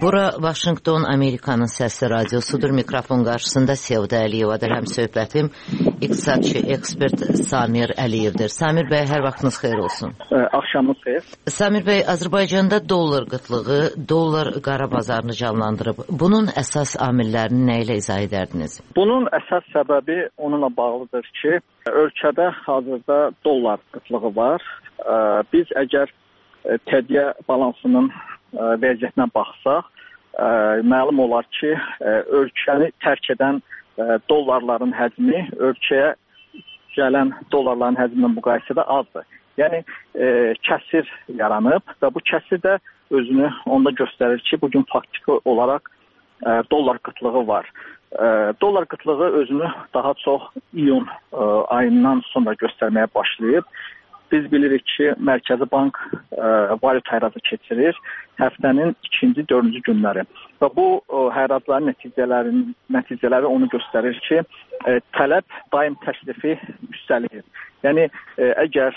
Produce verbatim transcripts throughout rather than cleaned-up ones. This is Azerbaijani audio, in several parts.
Bura Vaşinqton Amerikanın səsli radiosudur. Mikrofon qarşısında Sevda Əliyevadır. Həm söhbətim iqtisadçı ekspert Samir Əliyevdir. Samir bəy, hər vaxtınız xeyir olsun. Axşamınız xeyir. Samir bəy, Azərbaycanda dollar qıtlığı, dollar qara bazarını canlandırıb. Bunun əsas amillərini nə ilə izah edərdiniz? Bunun əsas səbəbi onunla bağlıdır ki, ölkədə hazırda dollar qıtlığı var. Biz əgər tədqiyə balansının vəziyyətinə baxsaq, məlum olar ki, ölkəni tərk edən dollarların həcmi ölkəyə gələn dollarların həcminlə müqayisədə azdır. Yəni, kəsir yaranıb və bu kəsir də özünü onda göstərir ki, bugün faktiki olaraq dollar qıtlığı var. Dollar qıtlığı özünü daha çox iyun ayından sonra göstərməyə başlayıb. Biz bilirik ki, Mərkəzi Bank valyuta həracı keçirir həftənin ikinci, dördüncü günləri. Və bu həracların nəticələri, nəticələri onu göstərir ki, tələb daim təklifi üstəlir. Yəni, əgər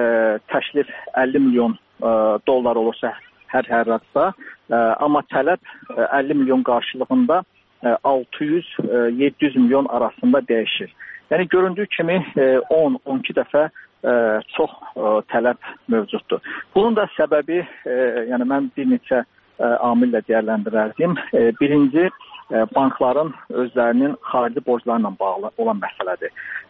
təklif əlli milyon dollar olursa hər həracda, amma tələb əlli milyon qarşılığında altı yüz yeddi yüz milyon arasında dəyişir. Yəni, göründüyü kimi on on iki dəfə çox tələb mövcuddur. Bunun da səbəbi, yəni mən bir neçə amillə dəyərləndirərdim. Birinci, bankların özlərinin xarici borclarla bağlı olan məsələdir.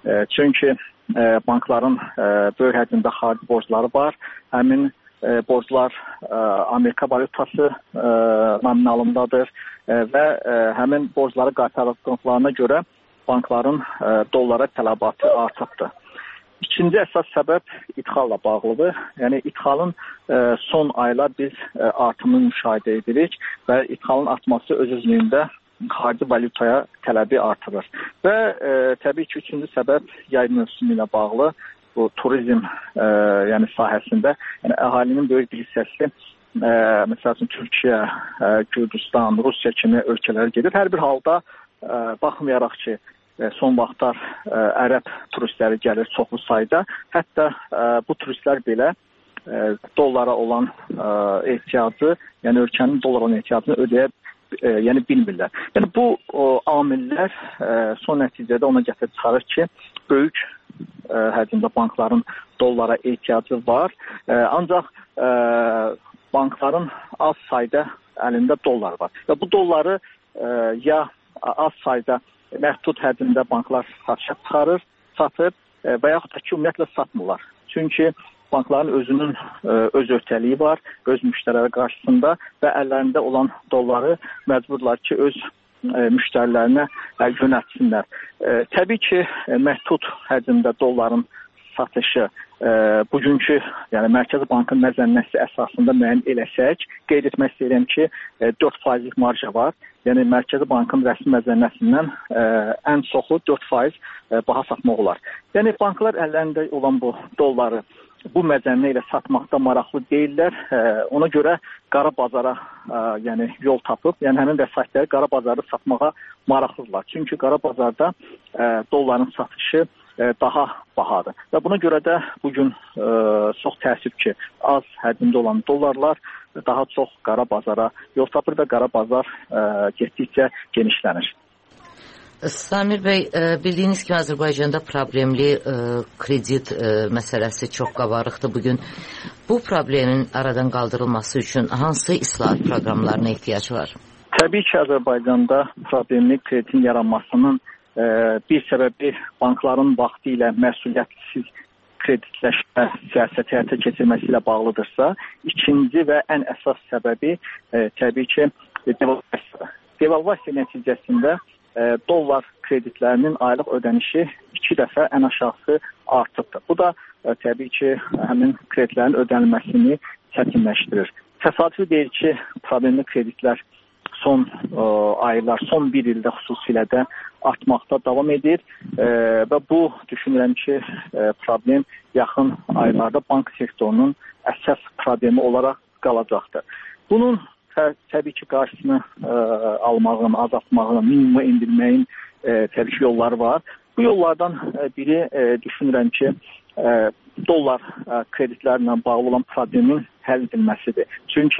Çünki bankların böyük həcmdə xarici borcları var. Həmin borclar Amerika valyutası nominalındadır və həmin borcları qaytarıldıqlarına görə bankların dollara tələbatı artıbdır. İkinci əsas səbəb idxalla bağlıdır. Yəni, idxalın son aylar biz artımını müşahidə edirik və idxalın artması öz-özlüyündə xarici valyutaya tələbi artırır. Və e, təbii ki, üçüncü səbəb yay mövsümü ilə bağlı bu turizm e, yəni sahəsində yəni əhalinin böyük bir hissəsi e, məsələn Türkiyə, e, Gürcüstan, Rusiya kimi ölkələrə gedir. Hər bir halda e, baxmayaraq ki, son vaxtlar ə, ərəb turistləri gəlir çoxlu sayda. Hətta ə, bu turistlər belə ə, dollara olan ə, ehtiyacı, yəni ölkənin dollara olan ehtiyacını ödəyə ə, yəni bilmirlər. Yəni bu o, amillər ə, son nəticədə ona gətirib çıxarır ki, böyük ə, həcmdə bankların dollara ehtiyacı var. Ə, ancaq ə, bankların az sayda əlində dollar var. Və bu dolları ə, ya az sayda məhdud həcmdə banklar satışa çıxarır, satır və yaxud da ki, ümumiyyətlə satmırlar. Çünki bankların özünün öz öhdəliyi var, öz müştəriləri qarşısında və əllərində olan dolları məcburlar ki, öz müştərilərinə yönətsinlər. Təbii ki, məhdud həcmdə dolların satışı e, bugünkü, yəni Mərkəzi Bankın məzənnəsi əsasında müəyyən eləsək, qeyd etmək istəyirəm ki, e, dörd faizlik marja var. Yəni Mərkəzi Bankın rəsmi məzənnəsindən e, ən çoxu dörd faiz e, baha satmaq olar. Yəni banklar əllərində olan bu dolları bu məzənnə ilə satmaqda maraqlı deyirlər. E, ona görə qara bazara e, yəni yol tapıb, yəni həmin vəsaitləri qara bazarda satmağa maraqlıdırlar. Çünki qara bazarda e, dolların satışı daha bahadır. Və buna görə də bugün e, çox təəssüf ki, az həcmdə olan dollarlar daha çox qara bazara yol tapır və qara bazar e, getdikcə genişlənir. Samir bəy, bildiyiniz kimi Azərbaycanda problemli e, kredit e, məsələsi çox qabarıqdır bugün. Bu problemin aradan qaldırılması üçün hansı islahat proqramlarına ehtiyac var? Təbii ki, Azərbaycanda problemli kreditin yaranmasının bir səbəbi bankların vaxtı ilə məsuliyyətsiz kreditləşmə siyasəti həyata keçirməsi ilə bağlıdırsa, ikinci və ən əsas səbəbi e, təbii ki, devalvasiya. Devalvasiya nəticəsində e, dollar kreditlərinin aylıq ödənişi iki dəfə ən aşağısı artıbdır. Bu da e, təbii ki, həmin kreditlərin ödənilməsini çətinləşdirir. Təsadüfi deyil ki, problemli kreditlər son e, aylar, son bir ildə xüsusilə də artmaqda davam edir e, və bu düşünürəm ki, e, problem yaxın aylarda bank sektorunun əsas problemi olaraq qalacaqdır. Bunun tə təbii ki, qarşısını e, almağın, azaltmağın, minimuma indirməyin e, təbii ki, yolları var. Bu yollardan e, biri e, düşünürəm ki, e, dollar e, kreditlərlə bağlı olan problemin həll edilməsidir. Çünki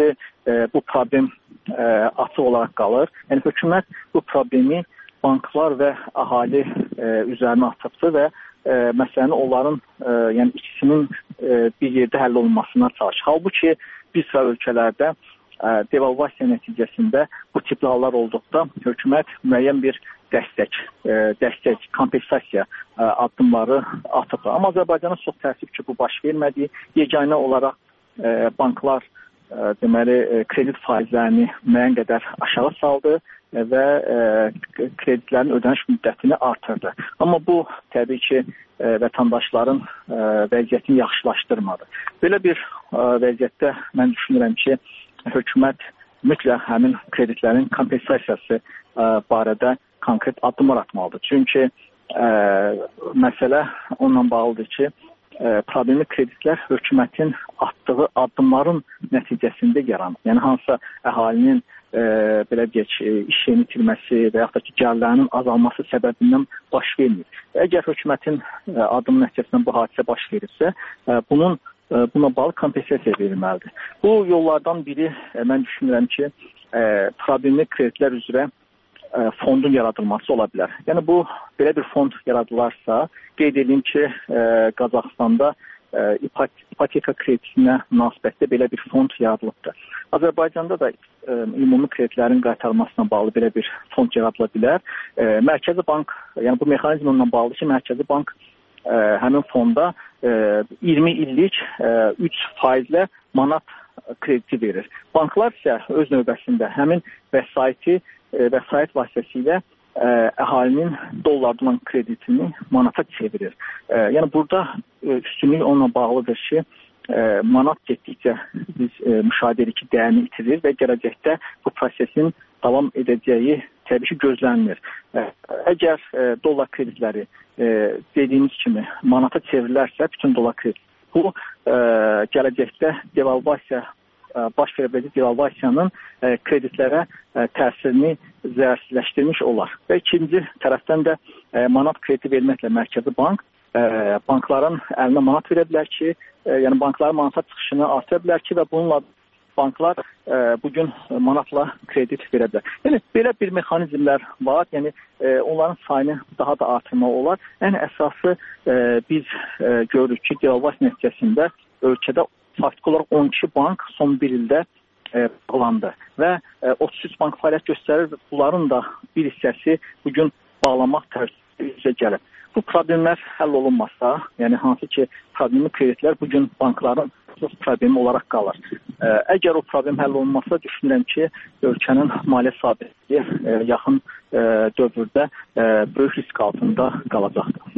e, bu problem e, açıq olaraq qalır. Yəni hökumət bu problemi banklar və əhali e, üzərinə atıbdır və e, məsələni onların e, yəni ikisinin e, bir yerdə həll olunmasına çalışır. Halbuki bir sıra ölkələrdə e, devalvasiya nəticəsində bu tipli hallar olduqda hökumət müəyyən bir dəstək, e, dəstək, kompensasiya e, addımları atıbdır. Amma Azərbaycana çox təəssüf ki, bu baş vermədi. Yeganə olaraq e, banklar e, deməli e, kredit faizlərini müəyyən qədər aşağı saldı və e, kreditlərin ödəniş müddətini artırdı. Amma bu təbii ki e, vətəndaşların e, vəziyyətini yaxşılaşdırmadı. Belə bir e, vəziyyətdə mən düşünürəm ki, hökumət mütləq həmin kreditlərin kompensasiyası e, barədə konkret addımlar atmalıdır. Çünki e, məsələ onunla bağlıdır ki, e, problemli kreditlər hökumətin atdığı addımların nəticəsində yaranır. Yəni hansısa əhalinin e, belə deyək, iş yerini itirməsi və yaxud da ki, gəlirlərinin azalması səbəbindən baş vermir. Əgər hökumətin e, addımı nəticəsində bu hadisə baş verirsə, e, bunun e, buna bağlı kompensasiya verilməlidir. Bu yollardan biri e, mən düşünürəm ki, e, problemli kreditlər üzrə fondun yaradılması ola bilər. Yəni bu belə bir fond yaradılarsa, qeyd edeyim ki, e, Qazaxstanda e, ipoteka kreditinə münasibətdə belə bir fond yaradılıbdır. Azərbaycanda da e, ümumi kreditlərin qaytarılmasına bağlı belə bir fond yaradıla bilər. E, Mərkəzi Bank, yəni bu mexanizmlə bağlı ki, Mərkəzi Bank e, həmin fonda e, iyirmi illik e, üç faizlə manat krediti verir. Banklar isə öz növbəsində həmin vəsaiti vəsait vasitəsilə ə, əhalinin dollarda olan kreditini manata çevirir. Ə, yəni burada ə, üstünlük onunla bağlıdır ki, ə, manat getdikcə biz ə, müşahidə edirik ki, dəyərini itirir və gələcəkdə bu prosesin davam edəcəyi təbii ki, gözlənilir. Ə, əgər ə, dollar kreditləri ə, dediyimiz kimi manata çevrilərsə, bütün dollar kredit, bu ə, gələcəkdə devalvasiya baş verə biləcək devalvasiyanın e, kreditlərə e, təsirini zərərsizləşdirmiş olar. Və ikinci tərəfdən də e, manat krediti verməklə Mərkəzi Bank e, bankların əlinə manat verə bilər ki, e, yəni bankların manata çıxışını artıra bilər ki və bununla banklar e, bugün manatla kredit verə bilər. Yəni belə bir mexanizmlər var. Yəni e, onların sayını daha da artırmaq olar. Ən əsası e, biz e, görürük ki, devalvasiya nəticəsində ölkədə faktiki olaraq on iki bank son bir ildə e, bağlandı və e, otuz üç bank fəaliyyət göstərir və bunların da bir hissəsi bugün bağlanmaq tərəfində gəlib. Bu problemlər həll olunmasa, yəni hansı ki problemli kreditlər bugün bankların problemi olaraq qalır. E, əgər o problem həll olunmasa, düşünürəm ki, ölkənin maliyyə sabitliyi e, yaxın e, dövrdə e, böyük risk altında qalacaqdır.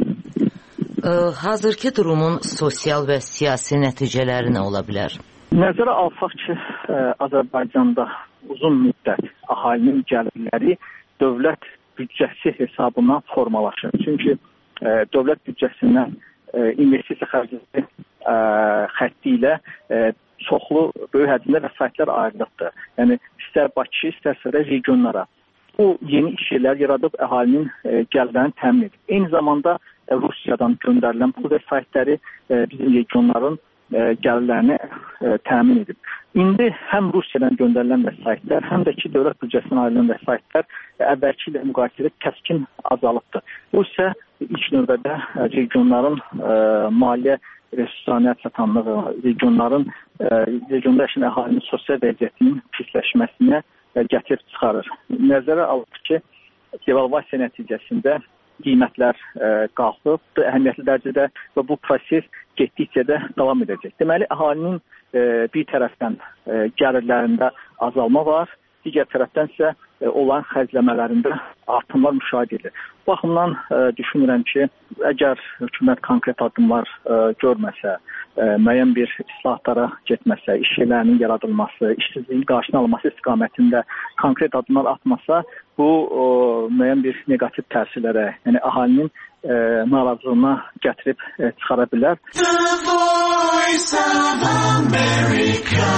Hazırki durumun sosial və siyasi nəticələri nə ola bilər? Nəzərə alsaq ki, Azərbaycanda uzun müddət əhalinin gəlirləri dövlət büdcəsi hesabına formalaşır. Çünki dövlət büdcəsindən investisiya xərcləri xətti ilə çoxlu böyük həcmdə vəsaitlər ayrılıbdır. Yəni istər Bakı, istərsə də regionlara. Bu yeni iş yerləri yaradıb əhalinin gəlirlərini təmin edib. Eyni zamanda Rusiyadan göndərilən bu vəsaitləri e, bizim regionların e, gəlirlərini e, təmin edib. İndi həm Rusiyadan göndərilən vəsaitlər, həm də ki, dövlət büdcəsindən ayrılan vəsaitlər e, əvvəlki ilə müqayisədə kəskin azalıbdır. Bu isə ilk növbədə e, regionların e, maliyyə resurslarına çatanlığı, regionların, e, regionda yaşayan əhalinin sosial vəziyyətinin pisləşməsinə e, gətirib çıxarır. Nəzərə alır ki, devalvasiya nəticəsində qiymətlər e, qalxıb əhəmiyyətli dərəcədə və bu proses getdikcə də davam edəcək. Deməli, əhalinin e, bir tərəfdən e, gəlirlərində azalma var, digər tərəfdən isə e, olan xərcləmələrində artımlar müşahidə edilir. Bu baxımdan e, düşünürəm ki, əgər hökumət konkret addımlar e, görməsə, e, müəyyən bir islahatlara getməsə, iş yerlərinin yaradılması, işsizliyin qarşısının alınması istiqamətində konkret addımlar atmasa, bu o, müəyyən bir neqativ təsirlərə, yəni əhalinin e, narazılığına gətirib e, çıxara bilər. The Voice of America.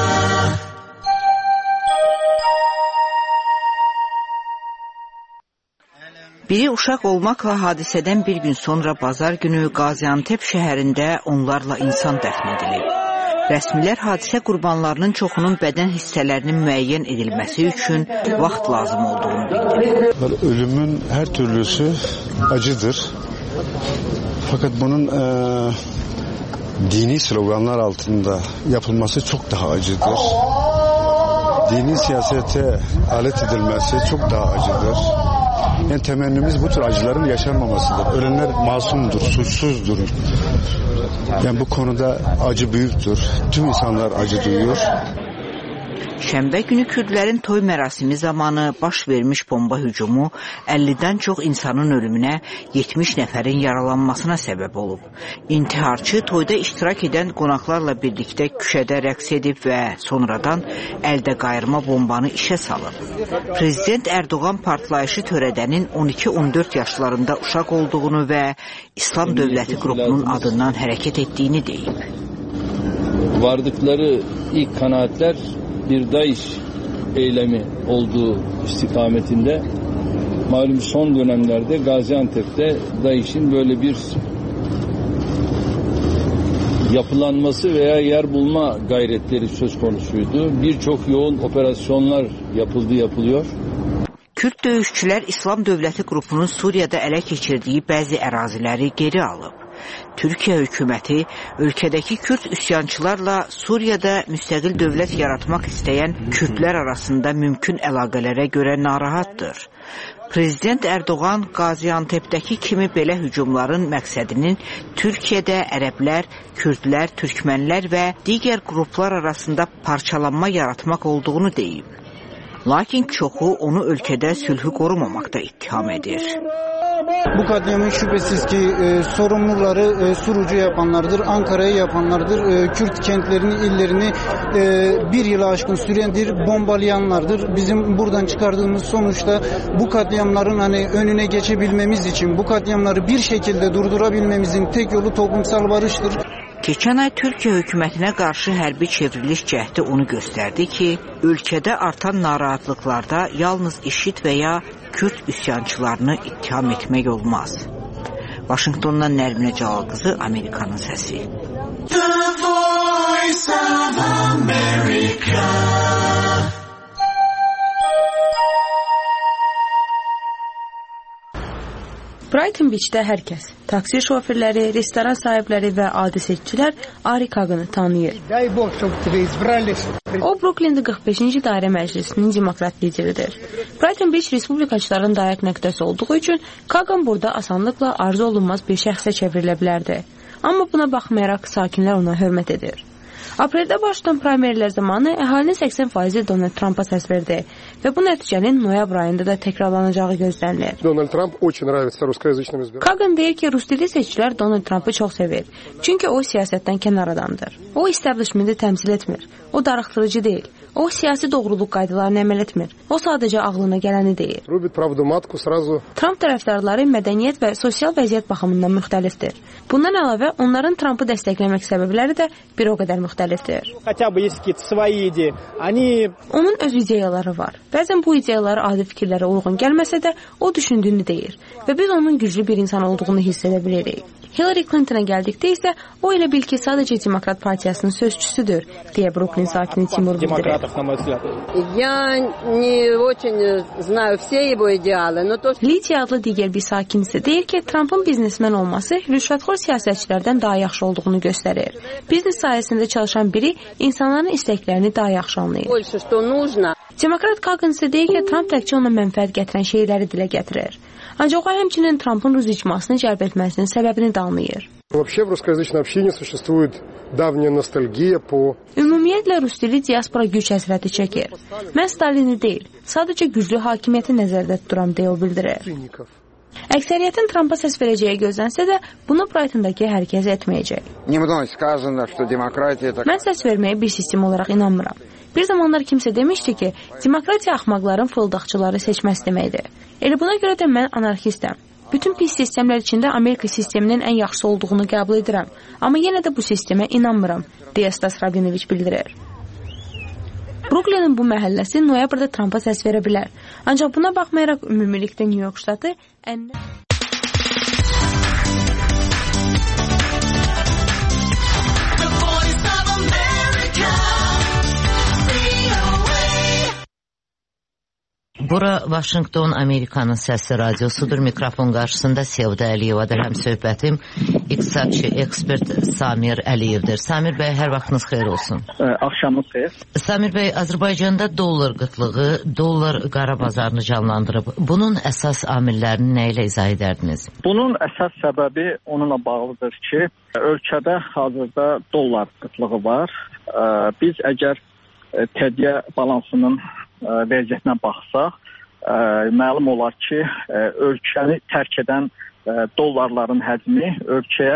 Biri uşaq olmaqla hadisədən bir gün sonra bazar günü Qaziantep şəhərində onlarla insan dəfn edilib. Rəsmilər hadisə qurbanlarının çoxunun bədən hissələrinin müəyyən edilməsi üçün vaxt lazım olduğunu bildirir. Ölümün her türlüsü acıdır. Fakat bunun e, dini sloganlar altında yapılması çok daha acıdır. Dini siyasete alet edilmesi çok daha acıdır. Yani temennimiz bu tür acıların yaşanmamasıdır. Ölenler masumdur, suçsuzdur. Yani bu konuda acı büyüktür. Tüm insanlar acı duyuyor. Şənbə günü Kürdlərin toy mərasimi zamanı baş vermiş bomba hücumu əllidən çox insanın ölümünə, yetmiş nəfərin yaralanmasına səbəb olub. İntiharçı toyda iştirak edən qonaqlarla birlikdə küçədə rəqs edib və sonradan əldə qayırma bombanı işə salıb. Prezident Erdoğan partlayışı törədənin on iki on dörd yaşlarında uşaq olduğunu və İslam Dövləti qrupunun adından hərəkət etdiyini deyib. Vardıkları ilk kanaatler bir DAEŞ eylemi olduğu istikametinde, malum son dönemlerde Gaziantep'te DAEŞ'in böyle bir yapılanması veya yer bulma gayretleri söz konusuydu. Birçok yoğun operasyonlar yapıldı, yapılıyor. Kürt döyüşçülər İslam Dövləti qrupunun Suriyada ələ keçirdiyi bəzi əraziləri geri alıb. Türkiyə hökuməti ölkədəki Kürt üsyançılarla Suriyada müstəqil dövlət yaratmaq istəyən Kürdlər arasında mümkün əlaqələrə görə narahatdır. Prezident Erdoğan Gaziantep'dəki kimi belə hücumların məqsədinin Türkiyədə ərəblər, Kürdlər, Türkmənlər və digər qruplar arasında parçalanma yaratmaq olduğunu deyib. Lakin çoxu onu ölkədə sülhü qorumamaqda ittiham edir. Bu katliamın şüphesiz ki e, sorumluları e, Surucu yapanlardır, Ankara'yı yapanlardır, e, Kürt kentlerini, illerini e, bir yıla aşkın sürendir bombalayanlardır. Bizim buradan çıkardığımız sonuçta bu katliamların hani önüne geçebilmemiz için, bu katliamları bir şekilde durdurabilmemizin tek yolu toplumsal barıştır. Keçən ay Türkiyə hökumətinə qarşı hərbi çevriliş cəhdi onu göstərdi ki, ölkədə artan narahatlıqlarda yalnız IŞİD və ya Kürt üsyançılarını ittiham etmək olmaz. Vaşinqtondan Nərminə Cəlal qızı, Amerikanın səsi. The Voice of America. Brighton Beach'də hər kəs, taksi şoförləri, restoran sahibləri və adi seçicilər Ari Kagan'ı tanıyır. O, Brooklyndə qırx beşinci dairə məclisinin demokrat lideridir. Brighton Beach respublikaçıların dayak nöqtəsi olduğu üçün Kagan burada asanlıqla arzu olunmaz bir şəxsə çevrilə bilərdi. Amma buna baxmayaraq sakinlər ona hörmət edir. Apreldə başlayan primerlər zamanı əhalinin səksən faizi Donald Trump'a səs verdi və bu nəticənin noyabr ayında da təkrarlanacağı gözlənilir. Kagan deyir ki, rus dilli seçicilər Donald Trump'ı çox sevir. Çünki o siyasətdən kənar adamdır. O establishmenti təmsil etmir. O darıxdırıcı deyil. O siyasi doğruluq qaydalarını əməl etmir. O sadəcə ağlına gələni deyir. Trump tərəfdarları mədəniyyət və sosial vəziyyət baxımından müxtəlifdir. Bundan əlavə, onların Trump'ı dəstəkləmək səbəbləri də bir o qədər müxtəlifdir. Onun öz ideyaları var. Bəzən bu ideyaları adi fikirlərə uyğun gəlməsə də, o düşündüyünü deyir və biz onun güclü bir insan olduğunu hiss edə bilirik. Hillary Clinton'a gəldikdə isə o elə bil ki, sadəcə Demokrat Partiyasının sözçüsüdür, deyə Brooklyn sakini Timur bildirir. Lidya adlı digər bir sakin isə deyir ki, Trump'ın biznesmen olması rüşvətxor siyasətçilərdən daha yaxşı olduğunu göstərir. Biznes sayəsində çalışan biri insanların istəklərini daha yaxşı anlayır. Demokrat Kagan isə deyir ki, Trump təkcə ona mənfəət gətirən şeyləri dilə gətirir. Ancaq o həmçinin Trump'ın rus icmasını cəlb etməsinin səbəbini də anlayır. Ümumiyyətlə, rus dili diaspora güc həsrəti çəkir. Mən Stalini deyil, sadəcə güclü hakimiyyəti nəzərdə tuturam, deyə o bildirir. Əksəriyyətin Trump'a səs verəcəyi gözlənsə də, bunu Brighton'dakı hər kəs etməyəcək. Mən səs verməyə bir sistem olaraq inanmıram. Bir zamanlar kimsə demişdi ki, demokratiya axmaqların fırıldaqçıları seçməsi deməkdir. Elə buna görə də mən anarxistəm. Bütün pis sistemlər içində Amerika sisteminin ən yaxşısı olduğunu qəbul edirəm. Amma yenə də bu sistemə inanmıram, deyə Stas Rabinoviç bildirir. Brooklyn'in bu məhəlləsi noyabrda Trump'a səs verə bilər. Ancaq buna baxmayaraq ümumilikdə New York ştatı ən... The Voice of America. Bura Washington, Amerikanın səsi radiosudur. Mikrofon qarşısında Sevda Əliyevadır. Həm söhbətim iqtisadçı, ekspert Samir Əliyevdir. Samir bəy, hər vaxtınız xeyir olsun. Ə, axşamınız xeyir. Samir bəy, Azərbaycanda dollar qıtlığı, dollar qara bazarını canlandırıb. Bunun əsas amillərini nə ilə izah edərdiniz? Bunun əsas səbəbi onunla bağlıdır ki, ölkədə hazırda dollar qıtlığı var. Ə, biz əgər tədbir balansının vəziyyətinə baxsaq, ə, məlum olar ki, ə, ölkəni tərk edən ə, dollarların həcmi ölkəyə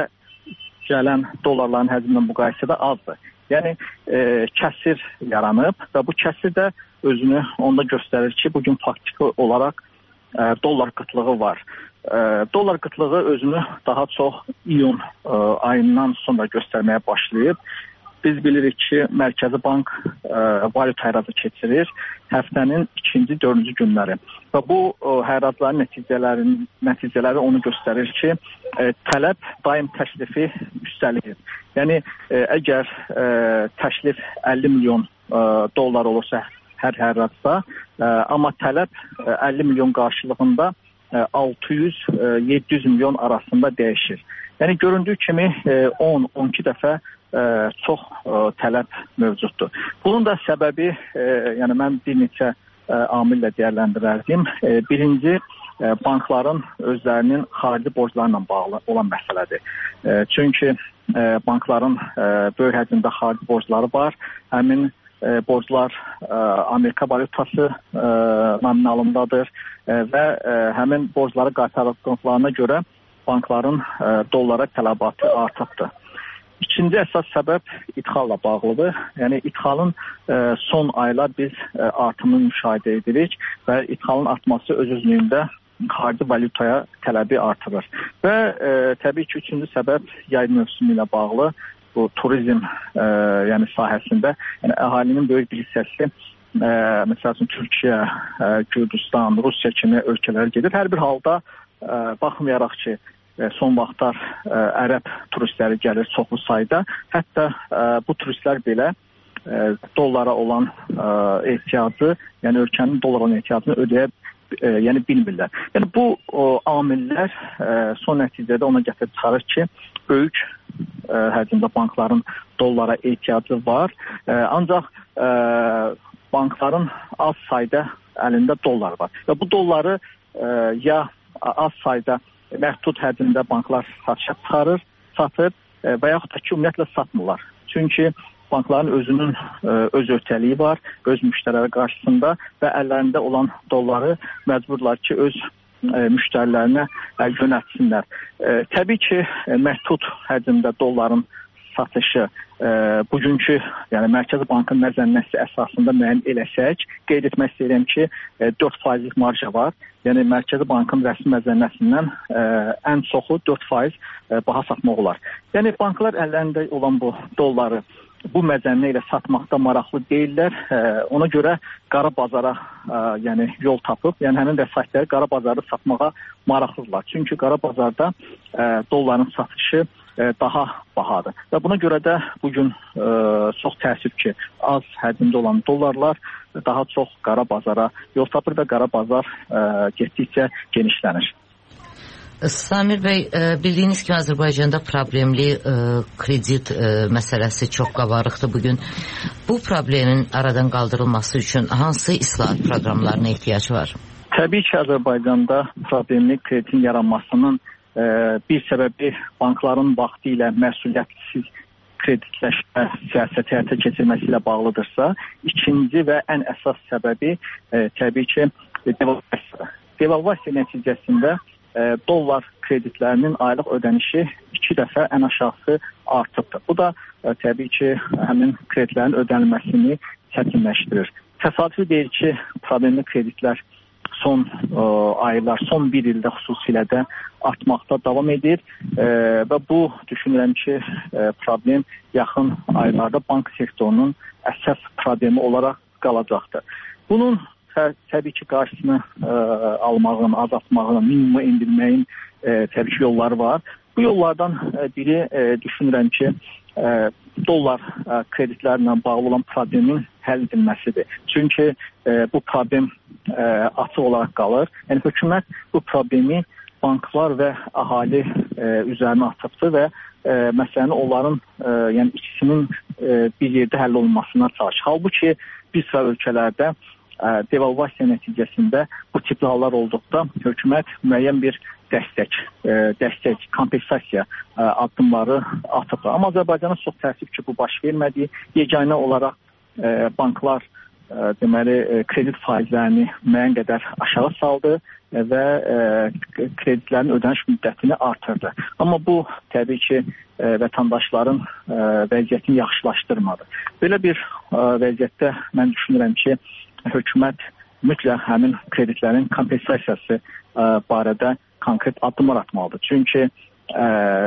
gələn dollarların həcmindən müqayisədə azdır. Yəni ə, kəsir yaranıb və bu kəsir də özünü onda göstərir ki, bugün faktiki olaraq ə, dollar qıtlığı var. Ə, dollar qıtlığı özünü daha çox iyun ə, ayından sonra göstərməyə başlayıb. Biz bilirik ki, Mərkəzi Bank ə, valyuta həracı keçirir həftənin ikinci, dördüncü günləri. Və bu ə, həracların nəticələri, nəticələri onu göstərir ki, ə, tələb daim təklifi üstəlir. Yəni, ə, əgər ə, təklif əlli milyon ə, dollar olursa hər həracda, ə, amma tələb ə, əlli milyon qarşılığında ə, altı yüz yeddi yüz milyon arasında dəyişir. Yəni, göründüyü kimi on on iki dəfə Ə, çox ə, tələb mövcuddur. Bunun da səbəbi, ə, yəni mən bir neçə ə, amillə dəyərləndirərdim. Ə, birinci, ə, bankların özlərinin xarici borclarla bağlı olan məsələdir. Ə, çünki ə, bankların ə, böyük həcmdə xarici borcları var. Həmin ə, borclar ə, Amerika valyutası ə, nominalındadır ə, və ə, həmin borcları qaytardıqlarına görə bankların ə, dollara tələbatı artıbdır. İkinci əsas səbəb idxalla bağlıdır. Yəni idxalın ə, son aylar biz ə, artımını müşahidə edirik və idxalın artması öz-özlüyündə xarici valyutaya tələbi artırır. Və ə, təbii ki, üçüncü səbəb yay mövsümü ilə bağlı bu turizm ə, yəni sahəsində, yəni əhalinin böyük bir hissəsi ə, məsəl üçün Türkiyə, ə, Gürcüstan, Rusiya kimi ölkələrə gedir. Hər bir halda ə, baxmayaraq ki, son vaxtlar ə, ərəb turistləri gəlir çoxlu sayda. Hətta ə, bu turistlər belə ə, dollara olan ə, ehtiyacı, yəni ölkənin dollara olan ehtiyacını ödəyə ə, yəni bilmirlər. Yəni bu o, amillər ə, son nəticədə ona gətirib çıxarır ki, böyük ə, həcmdə bankların dollara ehtiyacı var. Ə, ancaq ə, bankların az sayda əlində dollar var. Və bu dolları ə, ya az sayda məhdud həcmdə banklar satışa çıxarır, satır və yaxud da ki, ümumiyyətlə satmırlar. Çünki bankların özünün öz öhdəliyi var, öz müştəriləri qarşısında və əllərində olan dolları məcburlar ki, öz müştərilərinə yönətsinlər. Təbii ki, məhdud həcmdə dolların satışı e, bugünkü, yəni Mərkəzi Bankın məzənnəsi əsasında müəyyən eləsək, qeyd etmək istəyirəm ki, e, dörd faizlik marja var. Yəni Mərkəzi Bankın rəsmi məzənnəsindən e, ən çoxu dörd faiz e, baha satmaq olar. Yəni banklar əllərində olan bu dolları bu məzənnə ilə satmaqda maraqlı deyirlər. E, ona görə qara bazara e, yəni yol tapıb, yəni həmin vəsaitləri qara bazarda satmağa maraqlıdırlar. Çünki qara bazarda e, dolların satışı daha bahadır. Və buna görə də bugün e, çox təəssüf ki, az həcmdə olan dollarlar daha çox qara bazara yol tapır və qara bazar e, getdikcə genişlənir. Samir bəy, bildiyiniz kimi Azərbaycanda problemli e, kredit e, məsələsi çox qabarıqdır bugün. Bu problemin aradan qaldırılması üçün hansı islahat proqramlarına ehtiyac var? Təbii ki, Azərbaycanda problemli kreditin yaranmasının bir səbəbi bankların vaxtı ilə məsuliyyətsiz kreditləşmə siyasəti həyata keçirməsi ilə bağlıdırsa, ikinci və ən əsas səbəbi e, təbii ki, devalvasiya. Devalvasiya nəticəsində e, dollar kreditlərinin aylıq ödənişi iki dəfə ən aşağı artıbdır. Bu da e, təbii ki, həmin kreditlərin ödənilməsini çətinləşdirir. Təsadüfi deyil ki, problemli kreditlər son ə, aylar, son bir ildə xüsusilə də artmaqda davam edir ə, və bu düşünürəm ki, ə, problem yaxın aylarda bank sektorunun əsas problemi olaraq qalacaqdır. Bunun tə, təbii ki, qarşısını ə, almağın, azaltmağın, minimuma indirməyin ə, təbii ki, yolları var. Bu yollardan biri düşünürəm ki, dollar kreditlərlə bağlı olan problemin həll edilməsidir. Çünki bu problem açıq olaraq qalır. Yəni hökumət bu problemi banklar və əhali üzərinə atıbdır və məsələni onların yəni ikisinin bir yerdə həll olunmasına çalışır. Halbuki bir sıra ölkələrdə devalvasiya nəticəsində bu tipli hallar olduqda hökumət müəyyən bir dəstək, dəstək, kompensasiya addımları atıbdır. Amma Azərbaycana çox təəssüf ki, bu baş vermədi. Yeganə olaraq banklar deməli kredit faizlərini müəyyən qədər aşağı saldı və kreditlərin ödəniş müddətini artırdı. Amma bu təbii ki, vətəndaşların vəziyyətini yaxşılaşdırmadı. Belə bir vəziyyətdə mən düşünürəm ki, hökumət mütləq həmin kreditlərin kompensasiyası barədə konkret addımlar atmalıdır. Çünki ə,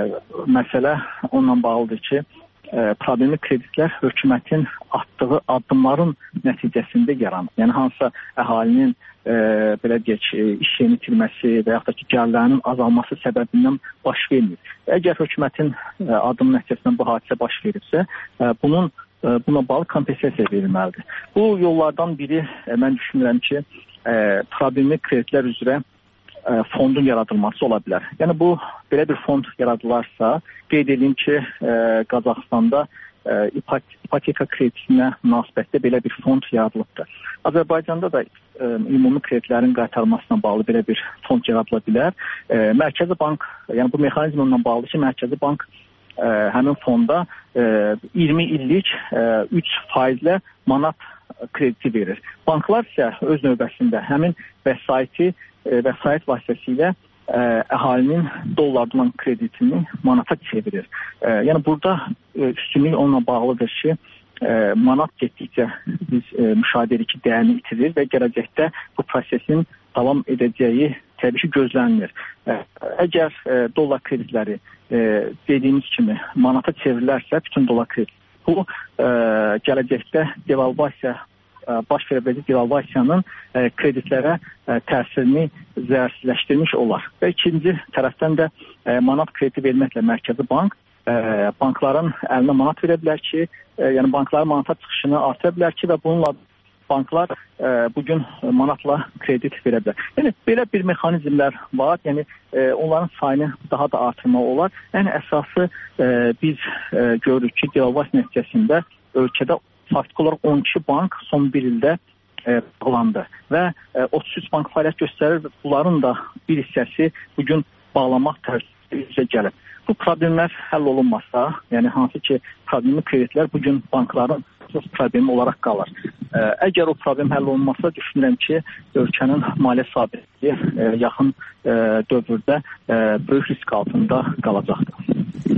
məsələ onunla bağlıdır ki, ə, problemi kreditlər hökumətin atdığı addımların nəticəsində yaranır. Yəni hansısa əhalinin ə, belə deyək, iş yerini itirməsi və yaxud da ki, gəlirlərinin azalması səbəbindən baş vermir. Əgər hökumətin ə, addımı nəticəsində bu hadisə baş veribsə, ə, bunun ə, buna bağlı kompensasiya verilməlidir. Bu yollardan biri ə, mən düşünürəm ki, ə, problemi kreditlər üzrə fondun yaradılması ola bilər. Yəni bu belə bir fond yaradılarsa, qeyd edeyim ki, e, Qazaxstanda e, ipoteka kreditinə münasibətdə belə bir fond yaradılıbdır. Azərbaycanda da e, ümumi kreditlərin qaytarılmasına bağlı belə bir fond yaradıla bilər. E, Mərkəzi Bank, yəni bu mexanizmlə bağlı ki, Mərkəzi Bank e, həmin fonda e, iyirmi illik e, üç faizlə manat krediti verir. Banklar isə öz növbəsində həmin vəsaiti vəsait vasitəsilə ə, əhalinin dollardan olan kreditini manata çevirir. Ə, yəni burada ə, üstünlük onunla bağlıdır ki, ə, manat getdikcə biz ə, müşahidə edirik ki, dəyərini itirir və gələcəkdə bu prosesin davam edəcəyi təbii ki, gözlənilir. Ə, əgər ə, dollar kreditləri ə, dediyimiz kimi manata çevrilərsə, bütün dollar kreditləri, bu ə, gələcəkdə devalvasiya baş verə biləcək devalvasiyanın e, kreditlərə e, təsirini zərərsizləşdirmiş olar. Və ikinci tərəfdən də e, manat krediti verməklə Mərkəzi Bank e, bankların əlinə manat verə bilər ki, e, yəni bankların manata çıxışını artıra bilər ki və bununla banklar e, bugün manatla kredit verə bilər. Yəni belə bir mexanizmlər var. Yəni e, onların sayını daha da artırmaq olar. Yəni əsası e, biz e, görürük ki, devalvasiya nəticəsində ölkədə faktiki olaraq on iki bank son bir ildə e, bağlandı və e, otuz üç bank fəaliyyət göstərir. Bunların da bir hissəsi bugün bağlamaq tərəfindən üzə gəlib. Bu problemlər həll olunmasa, yəni hansı ki, problemi kreditlər bugün bankların problemi olaraq qalır. E, əgər o problem həll olunmasa, düşünürəm ki, ölkənin maliyyə sabitliyi e, yaxın e, dövrdə e, böyük risk altında qalacaqdır.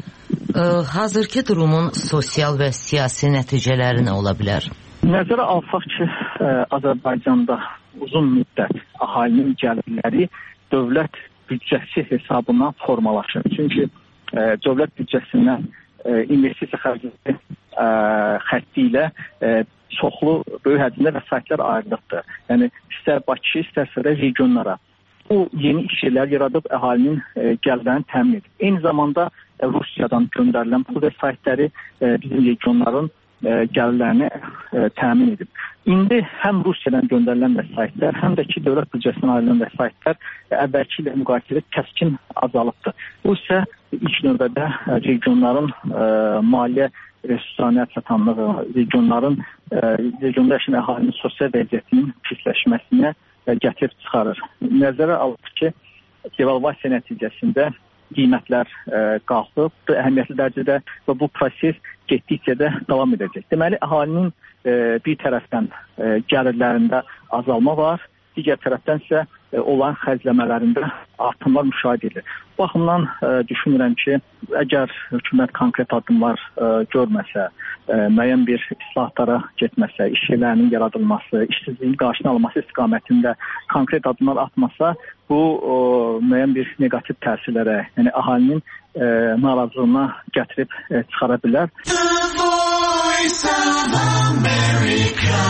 Hazırki durumun sosial və siyasi nəticələri nə ola bilər? Nəzərə alsaq ki, ə, Azərbaycanda uzun müddət əhalinin gəlirləri dövlət büdcəsi hesabına formalaşır. Çünki ə, dövlət büdcəsindən ə, investisiya xərcləri xətti ilə ə, çoxlu böyük həcmdə vəsaitlər ayrılıbdır. Yəni istər Bakı, istərsə də regionlara. Bu yeni iş yerləri yaradıb əhalinin e, gəlirlərini təmin edib. Eyni zamanda e, Rusiyadan göndərilən bu vəsaitləri e, bizim regionların e, gəlirlərini e, təmin edib. İndi həm Rusiyadan göndərilən vəsaitlər, həm də ki, dövlət büdcəsindən ayrılan vəsaitlər e, əvvəlki ilə müqayisədə kəskin azalıbdır. Bu isə ilk növbədə e, regionların e, maliyyə resurslarına çatanlığı, regionların e, regionda yaşayan əhalinin sosial vəziyyətinin pisləşməsinə gətirib çıxarır. Nəzərə alır ki, devalvasiya nəticəsində qiymətlər e, qalxıb, əhəmiyyətli dərəcədə və bu proses getdikcə də davam edəcək. Deməli, əhalinin e, bir tərəfdən e, gəlirlərində azalma var, digər tərəfdən isə e, olan xərcləmələrində artımlar müşahidə edilir. Bu baxımdan e, düşünürəm ki, əgər hökumət konkret addımlar e, görməsə, e, müəyyən bir islahatlara getməsə, iş yerlərinin yaradılması, işsizliyin qarşısının alınması istiqamətində konkret addımlar atmasa, bu o, müəyyən bir neqativ təsirlərə, yəni əhalinin e, narazılığına gətirib e, çıxara bilər. The Voice of America.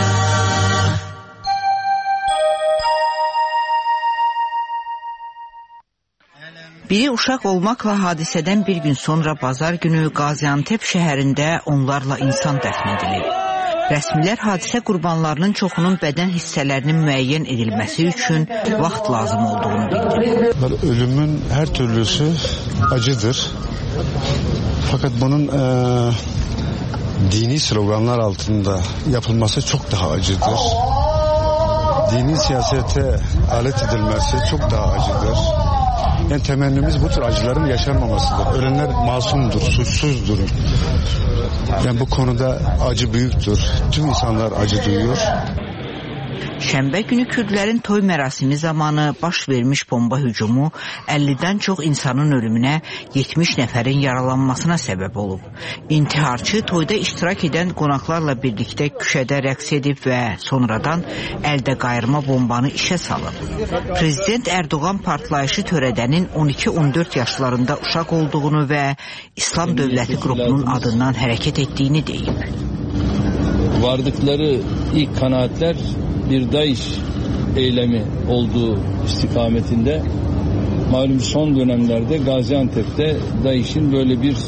Biri uşaq olmaqla hadisədən bir gün sonra bazar günü Qaziantep şəhərində onlarla insan dəfn edilib. Rəsmilər hadisə qurbanlarının çoxunun bədən hissələrinin müəyyən edilməsi üçün vaxt lazım olduğunu bildirir. Ölümün hər türlüsü acıdır. Fakat bunun e, dini sloganlar altında yapılması çok daha acıdır. Dini siyasete alet edilmesi çok daha acıdır. Yani temennimiz bu tür acıların yaşanmamasıdır. Ölenler masumdur, suçsuzdur. Yani bu konuda acı büyüktür. Tüm insanlar acı duyuyor. Şənbə günü Kürdlərin toy mərasimi zamanı baş vermiş bomba hücumu əllidən çox insanın ölümünə, yetmiş nəfərin yaralanmasına səbəb olub. İntiharçı toyda iştirak edən qonaqlarla birlikdə küçədə rəqs edib və sonradan əldə qayırma bombanı işə salıb. Prezident Erdoğan partlayışı törədənin on iki on dörd yaşlarında uşaq olduğunu və İslam Dövləti qrupunun adından hərəkət etdiyini deyib. Vardıkları ilk kanaatler bir DAEŞ eylemi olduğu istikametinde, malum son dönemlerde Gaziantep'te DAEŞ'in böyle bir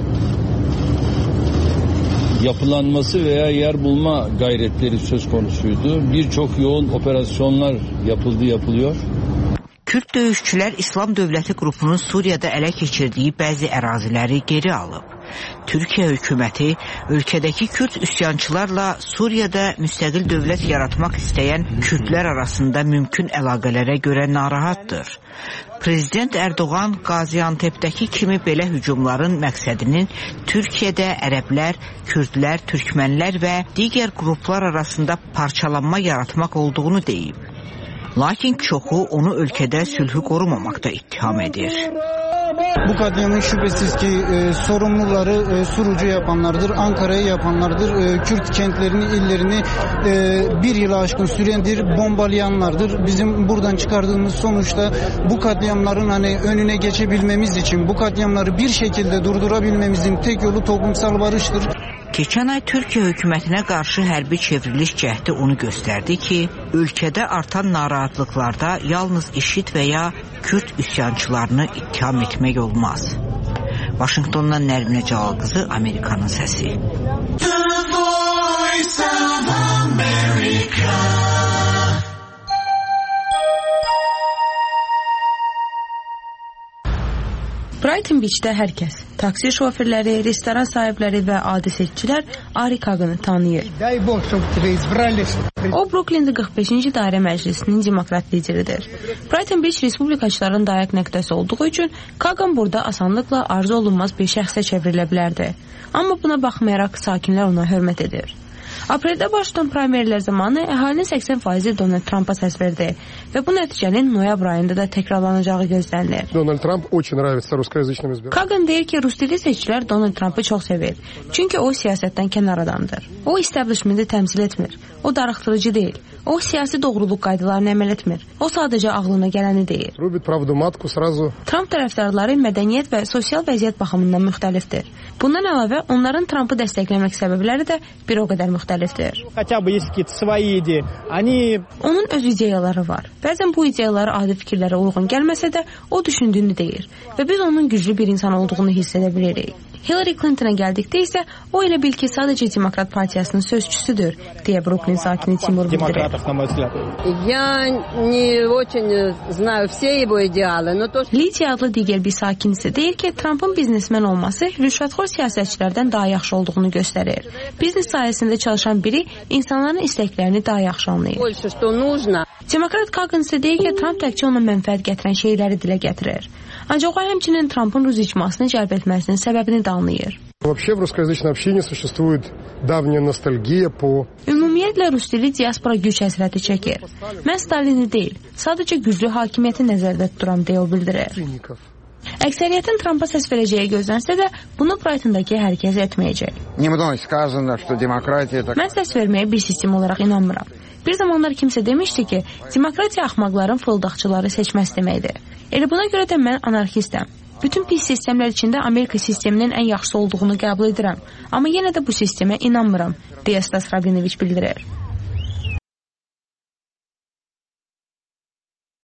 yapılanması veya yer bulma gayretleri söz konusuydu. Birçok yoğun operasyonlar yapıldı, yapılıyor. Kürt döyüşçülər İslam Dövləti qrupunun Suriyada ələ keçirdiyi bəzi əraziləri geri alıb. Türkiyə hökuməti ölkədəki Kürt üsyançılarla Suriyada müstəqil dövlət yaratmaq istəyən Kürdlər arasında mümkün əlaqələrə görə narahatdır. Prezident Erdoğan Qaziantep'dəki kimi belə hücumların məqsədinin Türkiyədə ərəblər, Kürdlər, Türkmənlər və digər qruplar arasında parçalanma yaratmaq olduğunu deyib. Lakin çoxu onu ölkədə sülhü qorumamaqda ittiham edir. Bu katliamın şüphesiz ki e, sorumluları e, Surucu yapanlardır, Ankara'yı yapanlardır, e, Kürt kentlerini, illerini e, bir yıla aşkın sürendir bombalayanlardır. Bizim buradan çıkardığımız sonuçta bu katliamların hani önüne geçebilmemiz için, bu katliamları bir şekilde durdurabilmemizin tek yolu toplumsal barıştır. Keçən ay Türkiyə hökumətinə qarşı hərbi çevriliş cəhdi onu göstərdi ki, ölkədə artan narahatlıqlarda yalnız IŞİD və ya Kürt üsyançılarını ittiham etmək olmaz. Vaşinqtondan Nərminə Cəlal qızı, Amerikanın səsi. The Voice of America. Brighton Beach'də hər kəs, taksi şoförləri, restoran sahibləri və adi seçicilər Ari Kagan'ı tanıyır. O, Brooklyn-də qırx beşinci dairə məclisinin demokrat lideridir. Brighton Beach respublikaçıların dayaq nöqtəsi olduğu üçün Kagan burada asanlıqla arzu olunmaz bir şəxsə çevrilə bilərdi. Amma buna baxmayaraq sakinlər ona hörmət edir. Apreldə baş tutan primerlər zamanı əhalinin səksən faizi Donald Trump'a səs verdi və bu nəticənin noyabr ayında da təkrarlanacağı gözlənilir. Donald Trump очень нравится русскоязычным избирателям. Kagan deyir ki, rus dilli seçicilər Donald Trump'ı çox sevir. Çünki o siyasətdən kənar adamdır. O establishmenti təmsil etmir. O darıxdırıcı deyil. O siyasi doğruluq qaydalarını əməl etmir. O sadəcə ağlına gələni deyir. Rubit pravdu matku srazu. Trump tərəfdarları mədəniyyət və sosial vəziyyət baxımından müxtəlifdir. Bundan əlavə onların Trump'ı dəstəkləmək səbəbləri də bir o qədər müxtəlifdir. Onun öz ideyaları var. Bəzən bu ideyaları adi fikirlərə uyğun gəlməsə də o düşündüyünü deyir və biz onun güclü bir insan olduğunu hiss edə bilirik. Hillary Clinton'a gəldikdə isə o elə bil ki, sadəcə Demokrat Partiyasının sözçüsüdür, deyə Brooklyn sakini Timur bildirir. Lidiya adlı digər bir sakin isə deyir ki, Trump'ın biznesmen olması rüşvətxor siyasətçilərdən daha yaxşı olduğunu göstərir. Biznes sayəsində çalışan biri insanların istəklərini daha yaxşı anlayır. Demokrat Kagan isə deyir ki, Trump təkcə ona mənfəət gətirən şeyləri dilə gətirir. Ancaq o həmçinin Trump'ın rus icmasını cəlb etməsinin səbəbini də anlayır. Ümumiyyətlə, rus dili diaspora güc həsrəti çəkir. Mən Stalini deyil, sadəcə güclü hakimiyyəti nəzərdə tuturam, deyə o bildirir. Əksəriyyətin Trump'a səs verəcəyi gözlənsə də, bunu Brighton'dakı hər kəs etməyəcək. Mən səs verməyə bir sistem olaraq inanmıram. Bir zamanlar kimsə demişdi ki, demokratiya axmaqların fırıldaqçıları seçməz deməkdir. Elə buna görə də mən anarxistəm. Bütün pis sistemlər içində Amerika sisteminin ən yaxşısı olduğunu qəbul edirəm. Amma yenə də bu sistemə inanmıram, deyə Stas Rabinoviç bildirir.